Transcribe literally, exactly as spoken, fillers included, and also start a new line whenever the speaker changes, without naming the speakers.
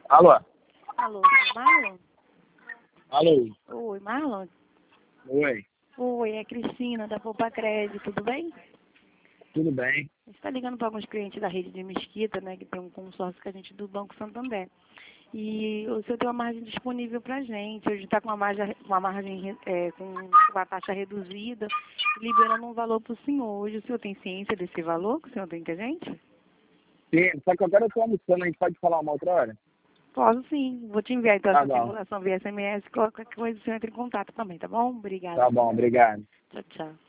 Alô?
Alô, é Marlon?
Alô?
Oi, Marlon?
Oi,
Oi, é Cristina, da Poupa Crédito, tudo bem?
tudo bem?
A gente está ligando para alguns clientes da rede de Mesquita, né, que tem um consórcio com a gente do Banco Santander. E o senhor tem uma margem disponível para a gente. Hoje está com uma margem, uma margem é, com uma taxa reduzida, liberando um valor para o senhor. Hoje o senhor tem ciência desse valor que o senhor tem com a gente?
Sim, só que agora eu tô almoçando, a gente pode falar uma outra hora?
Posso sim. Vou te enviar então
Tá
essa
bom,
simulação via S M S. Qualquer coisa o senhor entra em contato também, tá bom? Obrigada.
tá bom, obrigado.
Tchau, tchau.